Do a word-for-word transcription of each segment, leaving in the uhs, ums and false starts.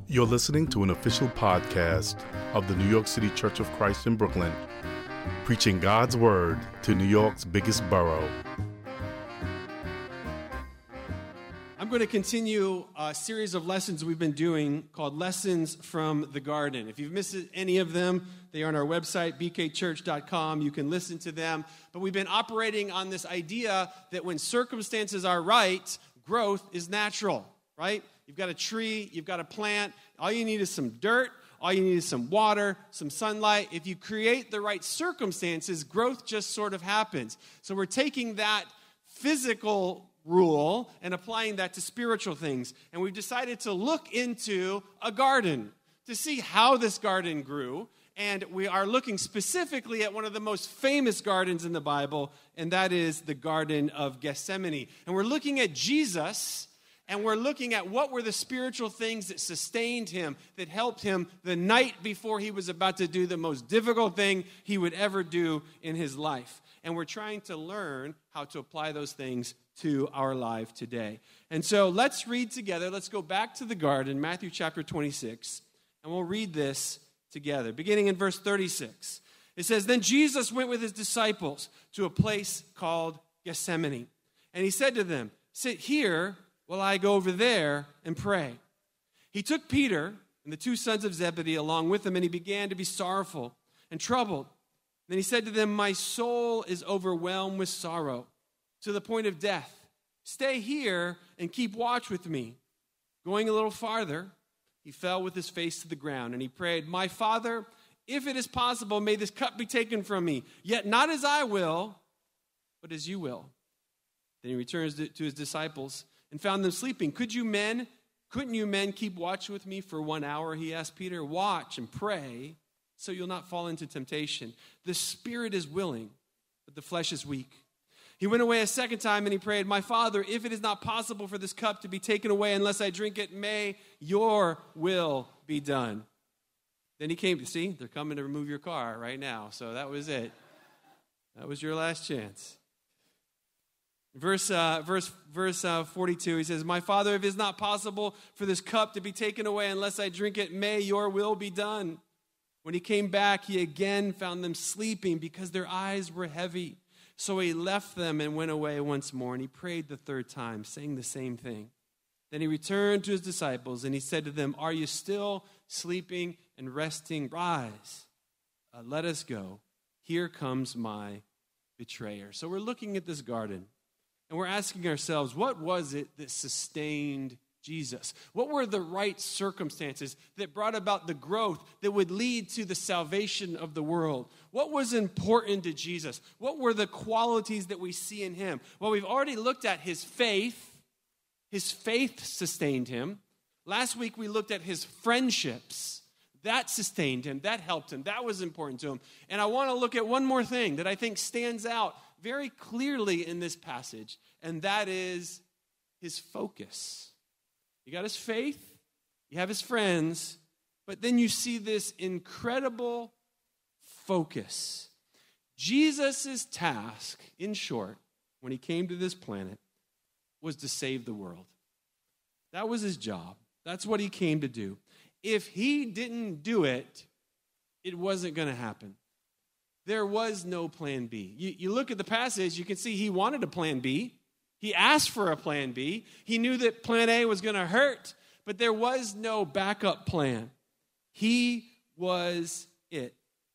You're listening to an official podcast of the New York City Church of Christ in Brooklyn, preaching God's Word to New York's biggest borough. I'm going to continue a series of lessons we've been doing called Lessons from the Garden. If you've missed any of them, they are on our website, b k church dot com. You can listen to them. But we've been operating on this idea that when circumstances are right, growth is natural, right? You've got a tree, you've got a plant. All you need is some dirt. All you need is some water, some sunlight. If you create the right circumstances, growth just sort of happens. So we're taking that physical rule and applying that to spiritual things. And we've decided to look into a garden to see how this garden grew. And we are looking specifically at one of the most famous gardens in the Bible, and that is the Garden of Gethsemane. And we're looking at Jesus, and we're looking at what were the spiritual things that sustained him, that helped him the night before he was about to do the most difficult thing he would ever do in his life. And we're trying to learn how to apply those things to our life today. And so let's read together. Let's go back to the garden, Matthew chapter twenty-six, and we'll read this together. Beginning in verse thirty-six. It says, "Then Jesus went with his disciples to a place called Gethsemane. And he said to them, 'Sit here while I go over there and pray.' He took Peter and the two sons of Zebedee along with him, and he began to be sorrowful and troubled. Then he said to them, 'My soul is overwhelmed with sorrow to the point of death. Stay here and keep watch with me.' Going a little farther, he fell with his face to the ground, and he prayed, 'My Father, if it is possible, may this cup be taken from me. Yet not as I will, but as you will.' Then he returns to his disciples and found them sleeping. 'Could you men, couldn't you men keep watch with me for one hour?' He asked Peter. 'Watch and pray so you'll not fall into temptation. The spirit is willing, but the flesh is weak.' He went away a second time and he prayed, 'My Father, if it is not possible for this cup to be taken away unless I drink it, may your will be done.' Then he came to, see, they're coming to remove your car right now. So that was it. That was your last chance. Verse uh, verse verse uh, forty-two, he says, 'My Father, if it is not possible for this cup to be taken away unless I drink it, may your will be done.' When he came back, he again found them sleeping because their eyes were heavy. So he left them and went away once more, and he prayed the third time, saying the same thing. Then he returned to his disciples, and he said to them, 'Are you still sleeping and resting? Rise, uh, let us go. Here comes my betrayer.'" So we're looking at this garden, and we're asking ourselves, what was it that sustained Jesus? What were the right circumstances that brought about the growth that would lead to the salvation of the world? What was important to Jesus? What were the qualities that we see in him? Well, we've already looked at his faith. His faith sustained him. Last week we looked at his friendships. That sustained him. That helped him. That was important to him. And I want to look at one more thing that I think stands out very clearly in this passage, and that is his focus. You got his faith, you have his friends, but then you see this incredible focus. Jesus' task, in short, when he came to this planet, was to save the world. That was his job. That's what he came to do. If he didn't do it, it wasn't going to happen. There was no plan B. You, you look at the passage, you can see he wanted a plan B. He asked for a plan B. He knew that plan A was going to hurt, but there was no backup plan. He was it.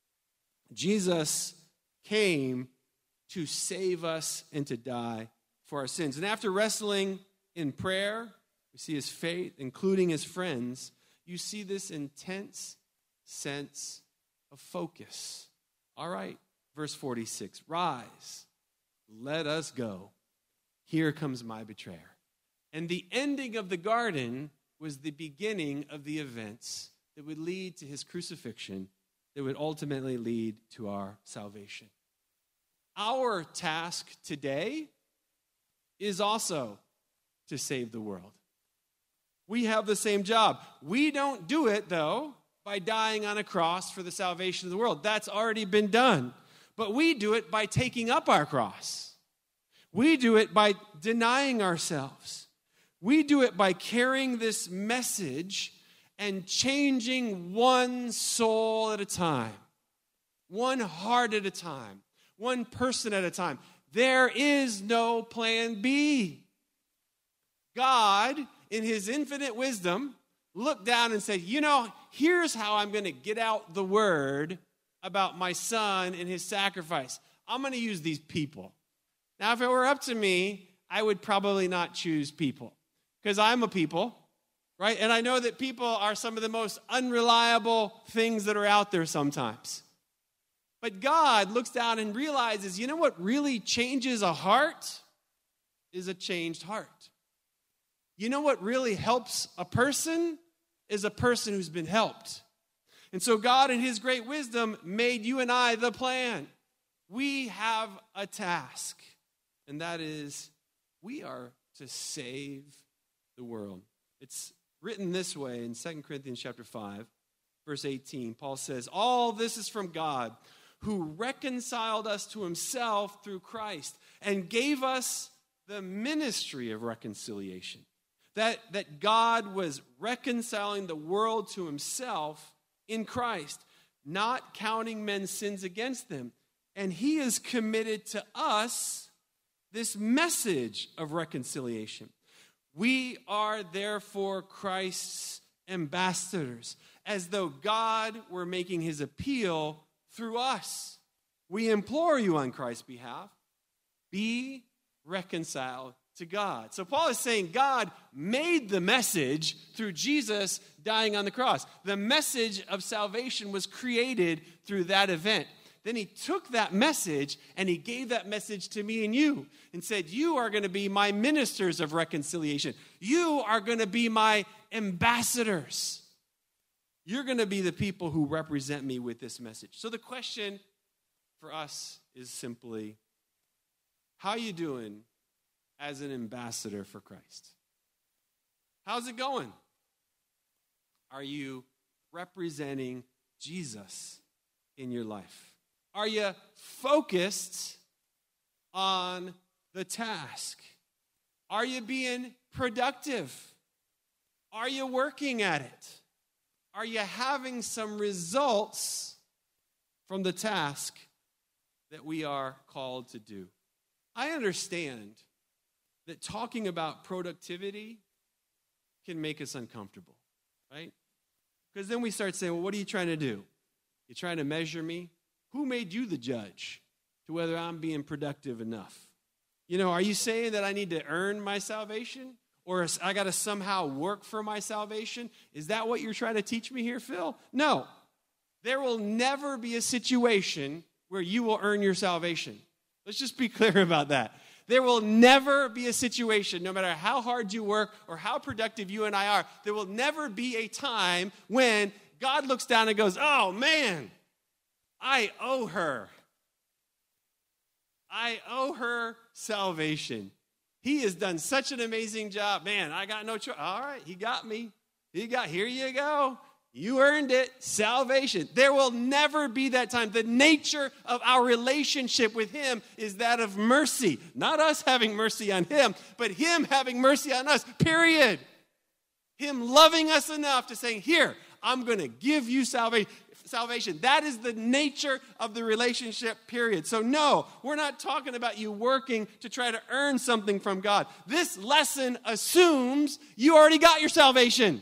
Jesus came to save us and to die for our sins. And after wrestling in prayer, we see his faith, including his friends. You see this intense sense of focus. All right, verse forty-six, "Rise, let us go. Here comes my betrayer." And the ending of the garden was the beginning of the events that would lead to his crucifixion, that would ultimately lead to our salvation. Our task today is also to save the world. We have the same job. We don't do it, though, by dying on a cross for the salvation of the world. That's already been done. But we do it by taking up our cross. We do it by denying ourselves. We do it by carrying this message and changing one soul at a time, one heart at a time, one person at a time. There is no plan B. God, in his infinite wisdom, looked down and said, you know, here's how I'm going to get out the word about my son and his sacrifice. I'm going to use these people. Now, if it were up to me, I would probably not choose people because I'm a people, right? And I know that people are some of the most unreliable things that are out there sometimes. But God looks down and realizes, you know what really changes a heart is a changed heart. You know what really helps a person is a person who's been helped. And so God, in his great wisdom, made you and I the plan. We have a task, and that is we are to save the world. It's written this way in Second Corinthians chapter five, verse eighteen. Paul says, all this is from God, who reconciled us to himself through Christ and gave us the ministry of reconciliation. That, that God was reconciling the world to himself in Christ, not counting men's sins against them. And he is committed to us this message of reconciliation. We are therefore Christ's ambassadors, as though God were making his appeal through us. We implore you on Christ's behalf, be reconciled to God. So Paul is saying God made the message through Jesus dying on the cross. The message of salvation was created through that event. Then he took that message and he gave that message to me and you and said, you are going to be my ministers of reconciliation. You are going to be my ambassadors. You're going to be the people who represent me with this message. So the question for us is simply, how are you doing as an ambassador for Christ? How's it going? Are you representing Jesus in your life? Are you focused on the task? Are you being productive? Are you working at it? Are you having some results from the task that we are called to do? I understand that talking about productivity can make us uncomfortable, right? Because then we start saying, well, what are you trying to do? You're trying to measure me? Who made you the judge to whether I'm being productive enough? You know, are you saying that I need to earn my salvation? Or I got to somehow work for my salvation? Is that what you're trying to teach me here, Phil? No. There will never be a situation where you will earn your salvation. Let's just be clear about that. There will never be a situation, no matter how hard you work or how productive you and I are, there will never be a time when God looks down and goes, oh, man, I owe her. I owe her salvation. He has done such an amazing job. Man, I got no choice. All right, he got me. He got, here you go. You earned it. Salvation. There will never be that time. The nature of our relationship with him is that of mercy. Not us having mercy on him, but him having mercy on us, period. Him loving us enough to say, here, I'm going to give you salvation. Salvation. That is the nature of the relationship, period. So no, we're not talking about you working to try to earn something from God. This lesson assumes you already got your salvation.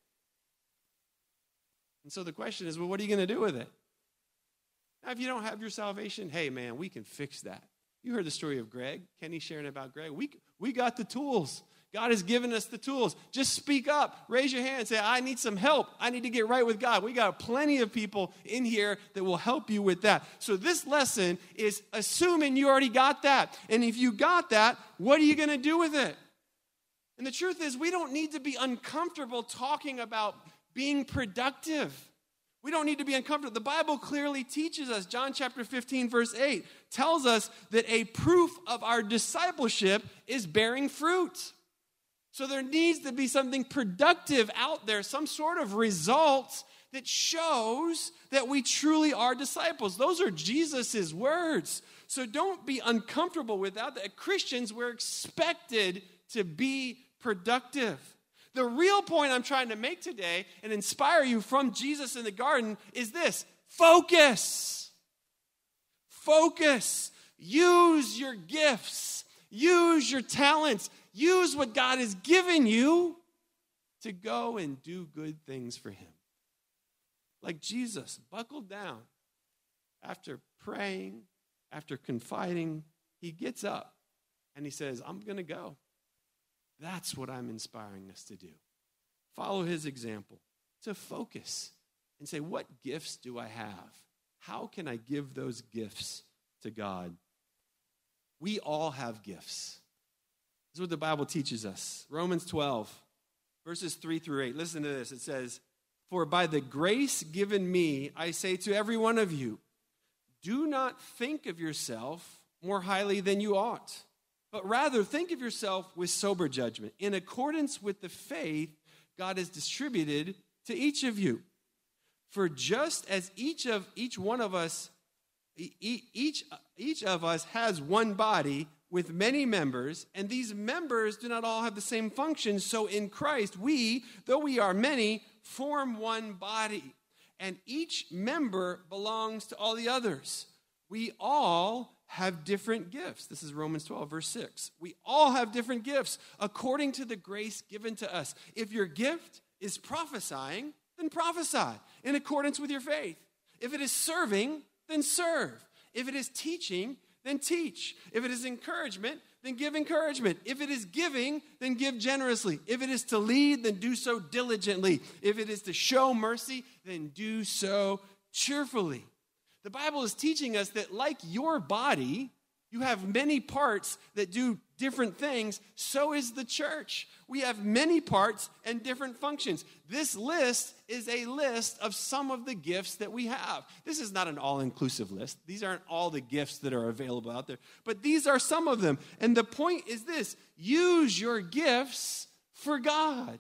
And so the question is, well, what are you going to do with it? Now, if you don't have your salvation, hey, man, we can fix that. You heard the story of Greg, Kenny sharing about Greg. We, we got the tools. God has given us the tools. Just speak up. Raise your hand and say, I need some help. I need to get right with God. We got plenty of people in here that will help you with that. So this lesson is assuming you already got that. And if you got that, what are you going to do with it? And the truth is, we don't need to be uncomfortable talking about being productive. We don't need to be uncomfortable. The Bible clearly teaches us, John chapter fifteen, verse eight, tells us that a proof of our discipleship is bearing fruit. So there needs to be something productive out there, some sort of result that shows that we truly are disciples. Those are Jesus' words. So don't be uncomfortable with that. Christians, we're expected to be productive. The real point I'm trying to make today and inspire you from Jesus in the garden is this: focus. Focus. Use your gifts. Use your talents. Use what God has given you to go and do good things for him. Like Jesus buckled down after praying, after confiding, he gets up and he says, I'm going to go. That's what I'm inspiring us to do. Follow his example, to focus and say, what gifts do I have? How can I give those gifts to God? We all have gifts. This is what the Bible teaches us. Romans twelve, verses three through eight. Listen to this. It says, for by the grace given me, I say to every one of you, do not think of yourself more highly than you ought, but rather think of yourself with sober judgment, in accordance with the faith God has distributed to each of you. For just as each of each one of us, each, each of us has one body with many members, and these members do not all have the same function, so in Christ we, though we are many, form one body, and each member belongs to all the others. We all have different gifts. This is Romans twelve, verse six. We all have different gifts according to the grace given to us. If your gift is prophesying, then prophesy in accordance with your faith. If it is serving, then serve. If it is teaching, then teach. If it is encouragement, then give encouragement. If it is giving, then give generously. If it is to lead, then do so diligently. If it is to show mercy, then do so cheerfully. The Bible is teaching us that like your body, you have many parts that do different things. So is the church. We have many parts and different functions. This list is a list of some of the gifts that we have. This is not an all-inclusive list. These aren't all the gifts that are available out there. But these are some of them. And the point is this: use your gifts for God.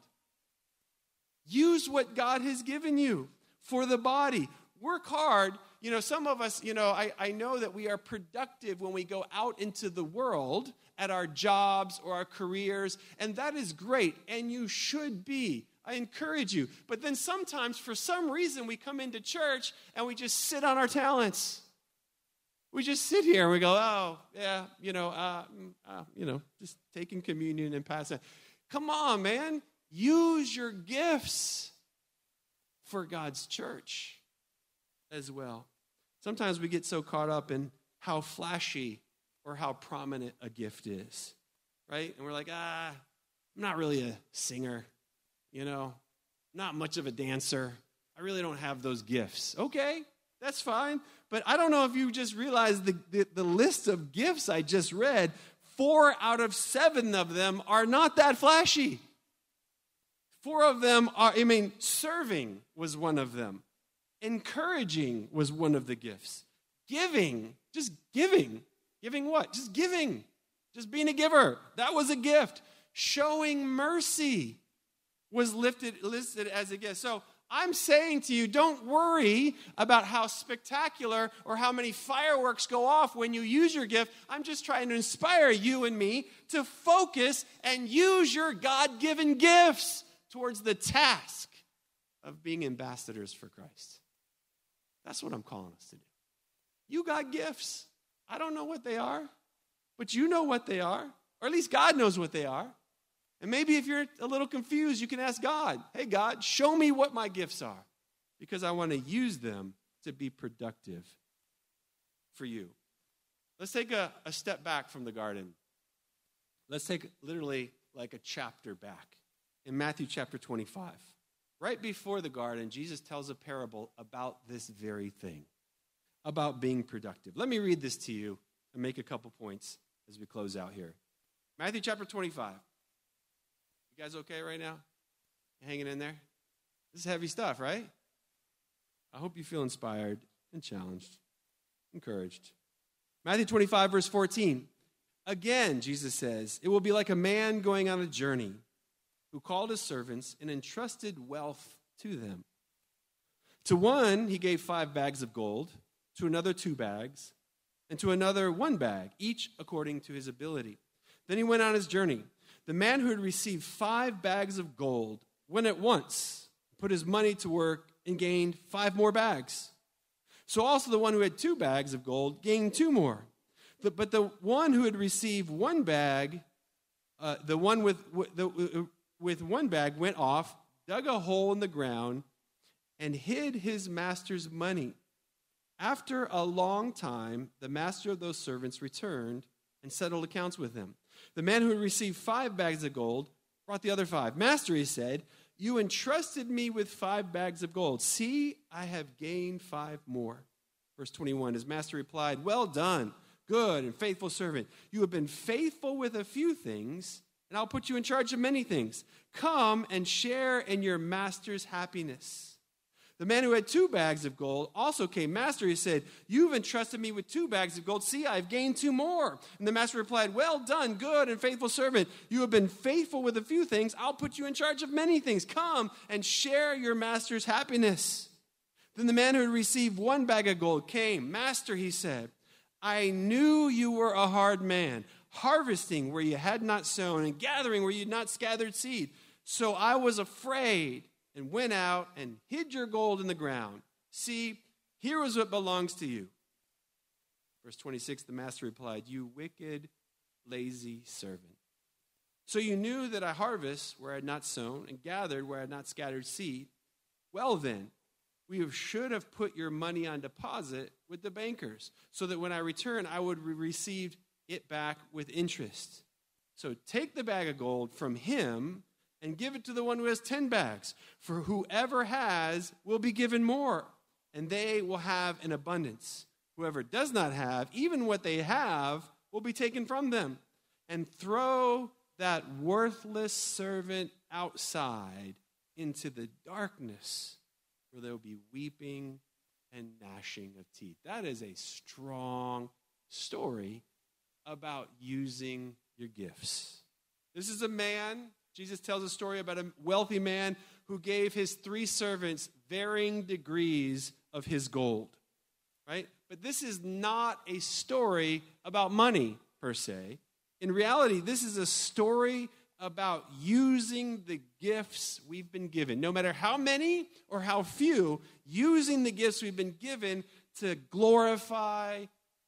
Use what God has given you for the body. Work hard. You know, some of us, you know, I, I know that we are productive when we go out into the world at our jobs or our careers, and that is great, and you should be. I encourage you. But then sometimes, for some reason, we come into church and we just sit on our talents. We just sit here and we go, oh, yeah, you know, uh, uh, you know, just taking communion and passing. Come on, man. Use your gifts for God's church as well. Sometimes we get so caught up in how flashy or how prominent a gift is, right? And we're like, ah, I'm not really a singer, you know, not much of a dancer. I really don't have those gifts. Okay, that's fine. But I don't know if you just realized the, the, the list of gifts I just read, four out of seven of them are not that flashy. Four of them are, I mean, serving was one of them. Encouraging was one of the gifts. Giving, just giving. Giving what? Just giving. Just being a giver. That was a gift. Showing mercy was lifted, listed as a gift. So I'm saying to you, don't worry about how spectacular or how many fireworks go off when you use your gift. I'm just trying to inspire you and me to focus and use your God-given gifts towards the task of being ambassadors for Christ. That's what I'm calling us to do. You got gifts. I don't know what they are, but you know what they are, or at least God knows what they are. And maybe if you're a little confused, you can ask God, hey, God, show me what my gifts are, because I want to use them to be productive for you. Let's take a, a step back from the garden. Let's take literally like a chapter back in Matthew chapter twenty-five. Right before the garden, Jesus tells a parable about this very thing, about being productive. Let me read this to you and make a couple points as we close out here. Matthew chapter twenty-five. You guys okay right now? You hanging in there? This is heavy stuff, right? I hope you feel inspired and challenged, encouraged. Matthew twenty-five, verse fourteen. Again, Jesus says, it will be like a man going on a journey who called his servants and entrusted wealth to them. To one, he gave five bags of gold, to another two bags, and to another one bag, each according to his ability. Then he went on his journey. the man who had received five bags of gold went at once, put his money to work, and gained five more bags. So also the one who had two bags of gold gained two more. But the one who had received one bag, uh, the one with, with, the, with one bag went off, dug a hole in the ground, and hid his master's money. After a long time, the master of those servants returned and settled accounts with them. The man who had received five bags of gold brought the other five. Master, he said, you entrusted me with five bags of gold. See, I have gained five more. Verse twenty-one, his master replied, well done, good and faithful servant. You have been faithful with a few things, and I'll put you in charge of many things. Come and share in your master's happiness. The man who had two bags of gold also came. Master, he said, you've entrusted me with two bags of gold. See, I've gained two more. And the master replied, well done, good and faithful servant. You have been faithful with a few things. I'll put you in charge of many things. Come and share your master's happiness. Then the man who had received one bag of gold came. Master, he said, I knew you were a hard man, harvesting where you had not sown and gathering where you had not scattered seed. So I was afraid and went out and hid your gold in the ground. See, here is what belongs to you. Verse twenty-six, the master replied, you wicked, lazy servant. So you knew that I harvest where I had not sown and gathered where I had not scattered seed. Well then, we should have put your money on deposit with the bankers, so that when I return, I would receive it back with interest. So take the bag of gold from him and give it to the one who has ten bags. For whoever has will be given more, and they will have an abundance. Whoever does not have, even what they have, will be taken from them. And throw that worthless servant outside into the darkness, where there will be weeping and gnashing of teeth. That is a strong story about using your gifts. This is a man, Jesus tells a story about a wealthy man who gave his three servants varying degrees of his gold, right? But this is not a story about money, per se. In reality, this is a story about using the gifts we've been given, no matter how many or how few, using the gifts we've been given to glorify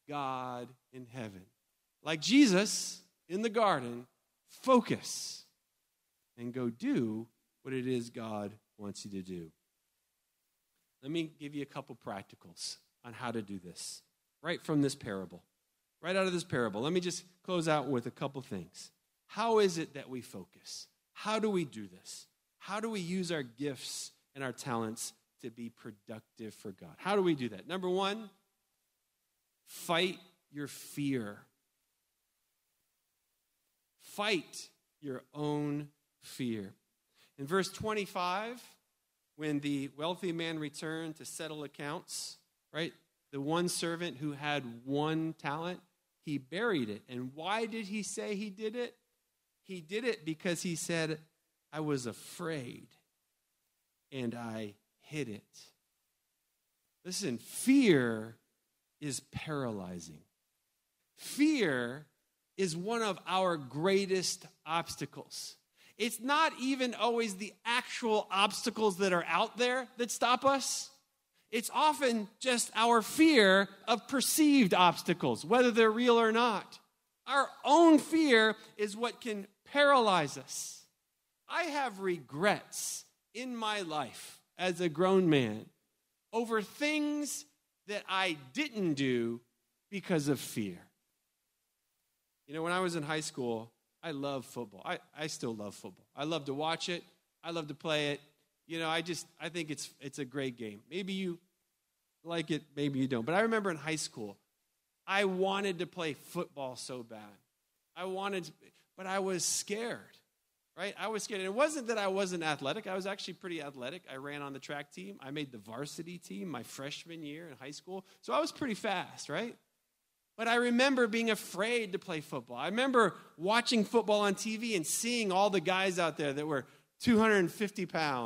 God in heaven. Like Jesus in the garden, focus and go do what it is God wants you to do. Let me give you a couple practicals on how to do this, right from this parable. Right out of this parable, let me just close out with a couple things. How is it that we focus? How do we do this? How do we use our gifts and our talents to be productive for God? How do we do that? Number one, fight your fear. Fight your own fear. In verse twenty-five, when the wealthy man returned to settle accounts, right, the one servant who had one talent, he buried it. And why did he say he did it? He did it because he said, I was afraid and I hid it. Listen, fear is paralyzing. Fear is one of our greatest obstacles. It's not even always the actual obstacles that are out there that stop us. It's often just our fear of perceived obstacles, whether they're real or not. Our own fear is what can paralyze us. I have regrets in my life as a grown man over things that I didn't do because of fear. You know, when I was in high school, I loved football. I, I still love football. I love to watch it. I love to play it. You know, I just, I think it's it's a great game. Maybe you like it, maybe you don't. But I remember in high school, I wanted to play football so bad. I wanted to, but I was scared, right? I was scared. And it wasn't that I wasn't athletic. I was actually pretty athletic. I ran on the track team. I made the varsity team my freshman year in high school. So I was pretty fast, right? But I remember being afraid to play football. I remember watching football on T V and seeing all the guys out there that were two hundred fifty pounds or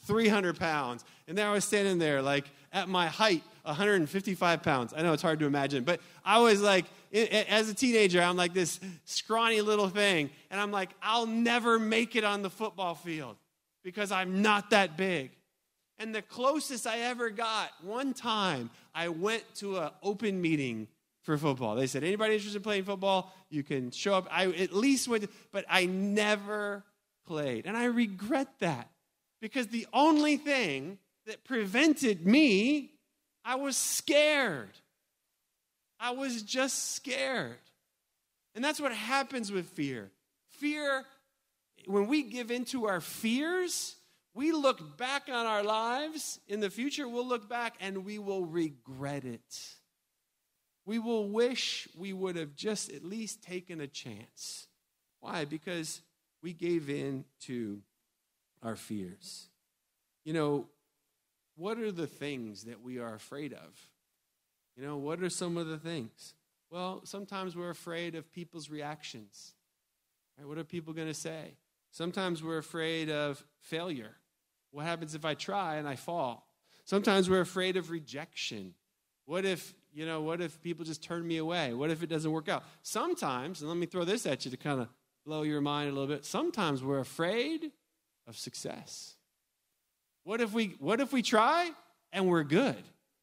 three hundred pounds. And there I was standing there, like, at my height, one hundred fifty-five pounds. I know it's hard to imagine, but I was like, as a teenager, I'm like this scrawny little thing. And I'm like, I'll never make it on the football field because I'm not that big. And the closest I ever got, one time, I went to an open meeting for football. They said, anybody interested in playing football, you can show up. I at least went, to, but I never played. And I regret that because the only thing that prevented me, I was scared. I was just scared. And that's what happens with fear. Fear, when we give into our fears, we look back on our lives. In the future, we'll look back and we will regret it. We will wish we would have just at least taken a chance. Why? Because we gave in to our fears. You know, what are the things that we are afraid of? You know, what are some of the things? Well, sometimes we're afraid of people's reactions. Right? What are people going to say? Sometimes we're afraid of failure. What happens if I try and I fall? Sometimes we're afraid of rejection. What if, you know, what if people just turn me away? What if it doesn't work out? Sometimes, and let me throw this at you to kind of blow your mind a little bit. Sometimes we're afraid of success. What if we, what if we try and we're good?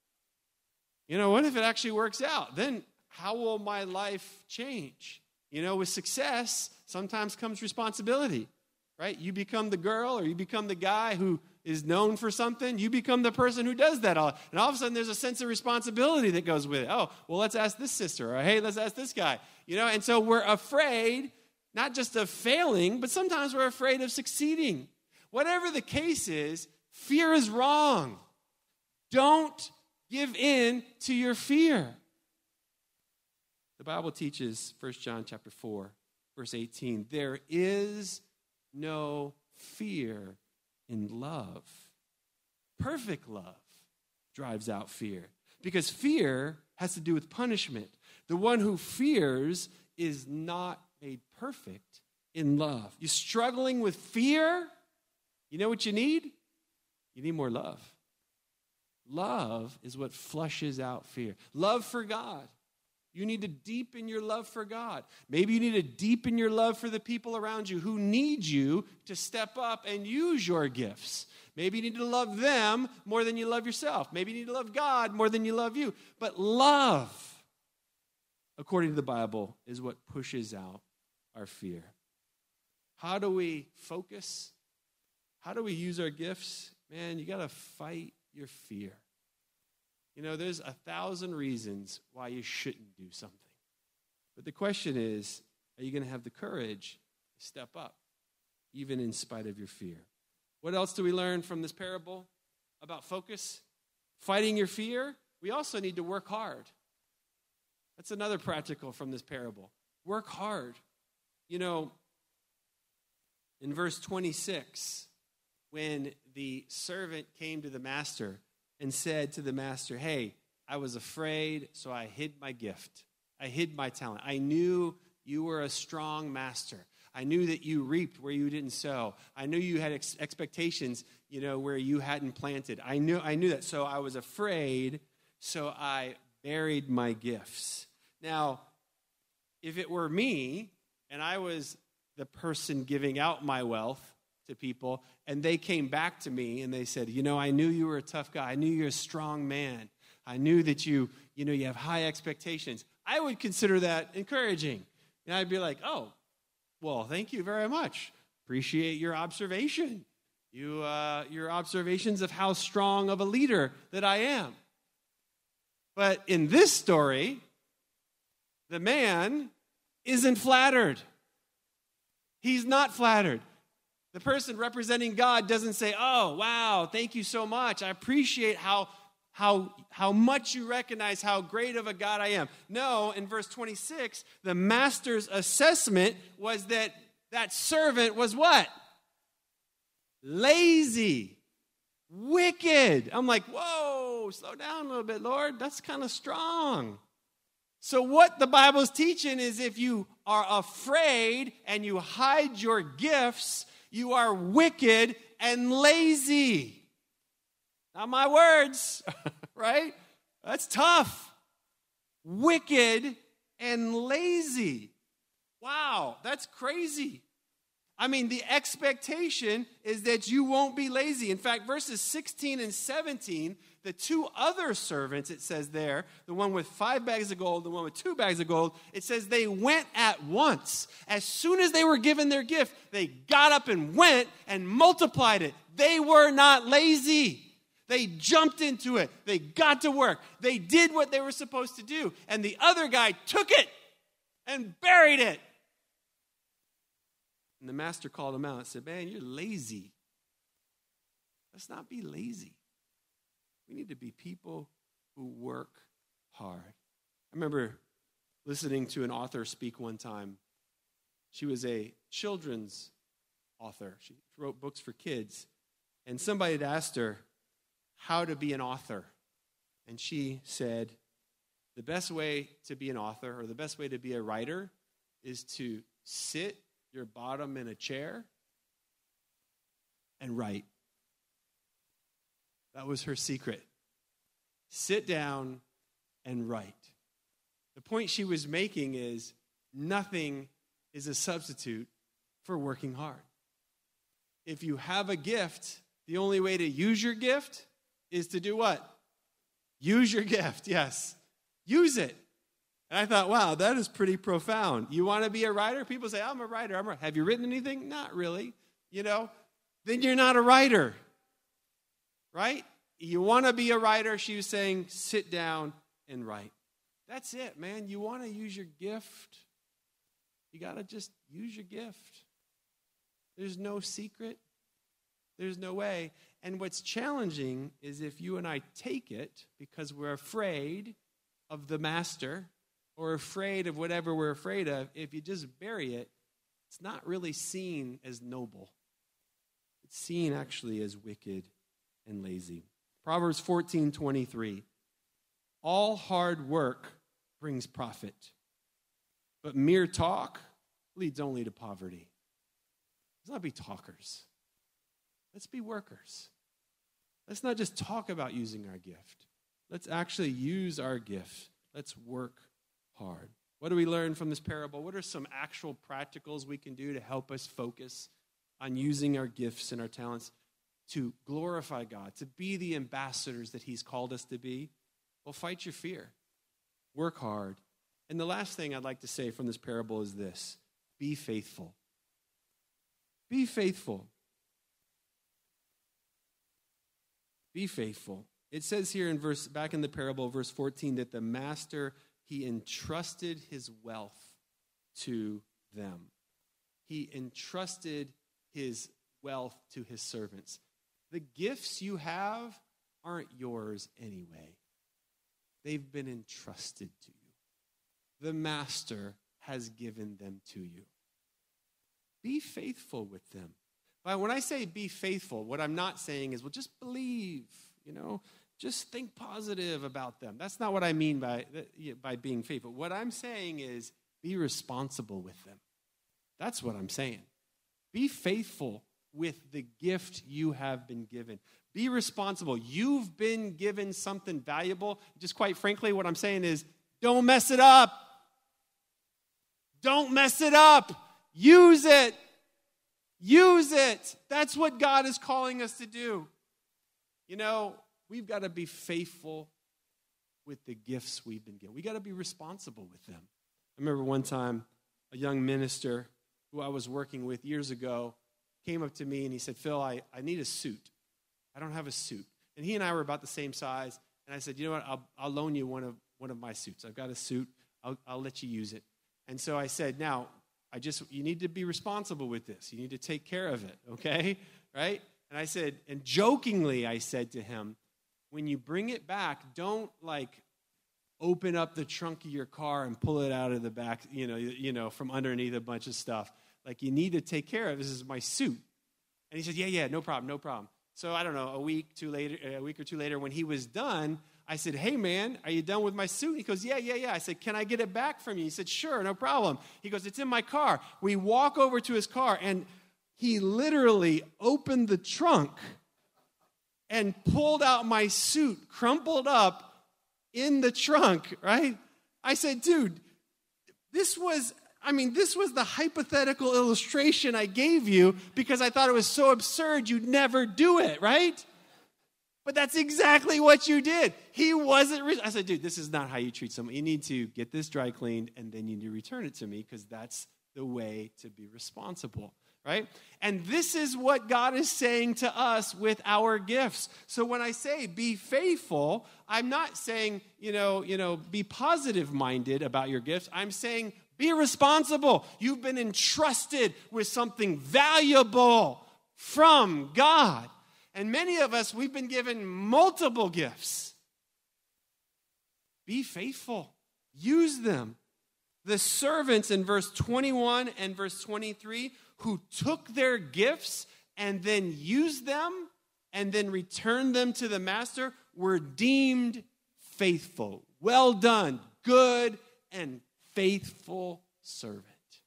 You know, what if it actually works out? Then how will my life change? You know, with success, sometimes comes responsibility, right? You become the girl or you become the guy who is known for something. You become the person who does that. All, and all of a sudden, there's a sense of responsibility that goes with it. Oh, well, let's ask this sister. Or, hey, let's ask this guy. You know, and so we're afraid, not just of failing, but sometimes we're afraid of succeeding. Whatever the case is, fear is wrong. Don't give in to your fear. The Bible teaches, First John chapter four, verse eighteen, there is no fear in love. Perfect love drives out fear. Because fear has to do with punishment. The one who fears is not made perfect in love. You're struggling with fear? You know what you need? You need more love. Love is what flushes out fear. Love for God. You need to deepen your love for God. Maybe you need to deepen your love for the people around you who need you to step up and use your gifts. Maybe you need to love them more than you love yourself. Maybe you need to love God more than you love you. But love, according to the Bible, is what pushes out our fear. How do we focus? How do we use our gifts? Man, you got to fight your fear. You know, there's a thousand reasons why you shouldn't do something. But the question is, are you going to have the courage to step up, even in spite of your fear? What else do we learn from this parable about focus? Fighting your fear, we also need to work hard. That's another practical from this parable. Work hard. You know, in verse twenty-six, when the servant came to the master and said to the master, hey, I was afraid, so I hid my gift. I hid my talent. I knew you were a strong master. I knew that you reaped where you didn't sow. I knew you had ex- expectations, you know, where you hadn't planted. I knew I knew that. So I was afraid, so I buried my gifts. Now, if it were me and I was the person giving out my wealth to people, and they came back to me and they said, you know, I knew you were a tough guy. I knew you're a strong man. I knew that you, you know, you have high expectations. I would consider that encouraging. And I'd be like, oh, well, thank you very much. Appreciate your observation. You, uh, your observations of how strong of a leader that I am. But in this story, the man isn't flattered. He's not flattered. The person representing God doesn't say, oh, wow, thank you so much. I appreciate how, how, how much you recognize how great of a God I am. No, in verse twenty-six, the master's assessment was that that servant was what? Lazy, wicked. I'm like, whoa, slow down a little bit, Lord. That's kind of strong. So what the Bible's teaching is if you are afraid and you hide your gifts, You are wicked and lazy. Not my words, right? That's tough. Wicked and lazy. Wow, that's crazy. I mean, the expectation is that you won't be lazy. In fact, verses sixteen and seventeen, the two other servants, it says there, the one with five bags of gold, the one with two bags of gold, it says they went at once. As soon as they were given their gift, they got up and went and multiplied it. They were not lazy. They jumped into it. They got to work. They did what they were supposed to do. And the other guy took it and buried it. And the master called him out and said, man, you're lazy. Let's not be lazy. We need to be people who work hard. I remember listening to an author speak one time. She was a children's author. She wrote books for kids. And somebody had asked her how to be an author. And she said, the best way to be an author or the best way to be a writer is to sit your bottom in a chair and write. That was her secret. Sit down and write. The point she was making is nothing is a substitute for working hard. If you have a gift, the only way to use your gift is to do what? Use your gift, yes. Use it. And I thought, wow, that is pretty profound. You want to be a writer? People say, I'm a writer. I'm a writer. Have you written anything? Not really. You know, then you're not a writer, right? You want to be a writer, she was saying, sit down and write. That's it, man. You want to use your gift, you got to just use your gift. There's no secret. There's no way. And what's challenging is if you and I take it because we're afraid of the master or afraid of whatever we're afraid of, if you just bury it, it's not really seen as noble. It's seen actually as wicked and lazy. Proverbs fourteen twenty-three. All hard work brings profit, but mere talk leads only to poverty. Let's not be talkers. Let's be workers. Let's not just talk about using our gift. Let's actually use our gift. Let's work hard. What do we learn from this parable? What are some actual practicals we can do to help us focus on using our gifts and our talents to glorify God, to be the ambassadors that he's called us to be? Well, fight your fear. Work hard. And the last thing I'd like to say from this parable is this: be faithful. Be faithful. Be faithful. It says here in verse, back in the parable, verse fourteen, that the master, he entrusted his wealth to them. He entrusted his wealth to his servants. The gifts you have aren't yours anyway. They've been entrusted to you. The master has given them to you. Be faithful with them. But when I say be faithful, what I'm not saying is, well, just believe, you know, just think positive about them. That's not what I mean by, by being faithful. What I'm saying is be responsible with them. That's what I'm saying. Be faithful with the gift you have been given. Be responsible. You've been given something valuable. Just quite frankly, what I'm saying is don't mess it up. Don't mess it up. Use it. Use it. That's what God is calling us to do. You know, we've got to be faithful with the gifts we've been given. We've got to be responsible with them. I remember one time a young minister who I was working with years ago came up to me and he said, Phil, I, I need a suit. I don't have a suit. And he and I were about the same size. And I said, you know what, I'll, I'll loan you one of one of my suits. I've got a suit. I'll, I'll let you use it. And so I said, now, I just, you need to be responsible with this. You need to take care of it, okay? Right? And I said, and jokingly I said to him, when you bring it back, don't like open up the trunk of your car and pull it out of the back, you know, you know, from underneath a bunch of stuff. Like, you need to take care of this. Is my suit. And he said, yeah, yeah, no problem, no problem. So I don't know, a week, two later, a week or two later, when he was done, I said, hey, man, are you done with my suit? He goes, yeah, yeah, yeah. I said, can I get it back from you? He said, sure, no problem. He goes, it's in my car. We walk over to his car, and he literally opened the trunk and pulled out my suit, crumpled up in the trunk, right? I said, dude, this was, I mean, this was the hypothetical illustration I gave you because I thought it was so absurd you'd never do it, right? But that's exactly what you did. He wasn't, re- I said, dude, this is not how you treat someone. You need to get this dry cleaned and then you need to return it to me because that's the way to be responsible. Right? And this is what God is saying to us with our gifts. So when I say be faithful, I'm not saying, you know, you know, be positive-minded about your gifts. I'm saying be responsible. You've been entrusted with something valuable from God. And many of us, we've been given multiple gifts. Be faithful. Use them. The servants in verse twenty-one and verse twenty-three who took their gifts and then used them and then returned them to the master were deemed faithful. Well done, good and faithful servant.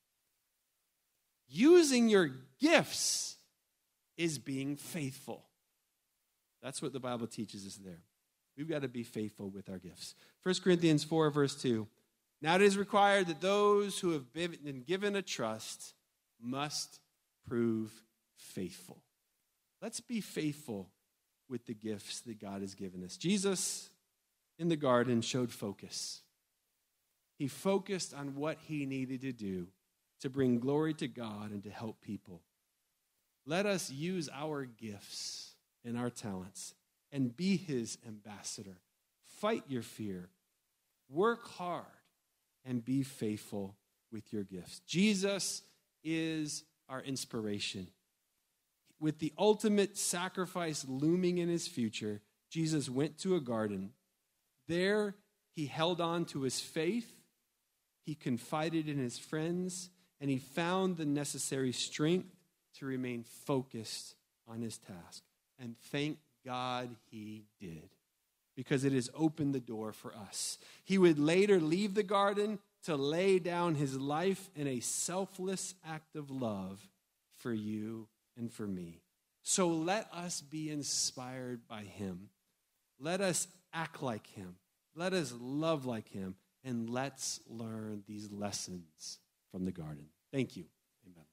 Using your gifts is being faithful. That's what the Bible teaches us there. We've got to be faithful with our gifts. First Corinthians four, verse two. Now it is required that those who have been given a trust must prove faithful. Let's be faithful with the gifts that God has given us. Jesus in the garden showed focus. He focused on what he needed to do to bring glory to God and to help people. Let us use our gifts and our talents and be his ambassador. Fight your fear. Work hard and be faithful with your gifts. Jesus is our inspiration. With the ultimate sacrifice looming in his future, Jesus went to a garden. There, he held on to his faith, he confided in his friends, and he found the necessary strength to remain focused on his task. And thank God he did, because it has opened the door for us. He would later leave the garden to lay down his life in a selfless act of love for you and for me. So let us be inspired by him. Let us act like him. Let us love like him. And let's learn these lessons from the garden. Thank you. Amen.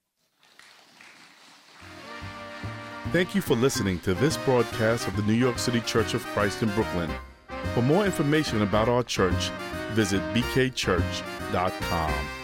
Thank you for listening to this broadcast of the New York City Church of Christ in Brooklyn. For more information about our church, visit b k church dot com.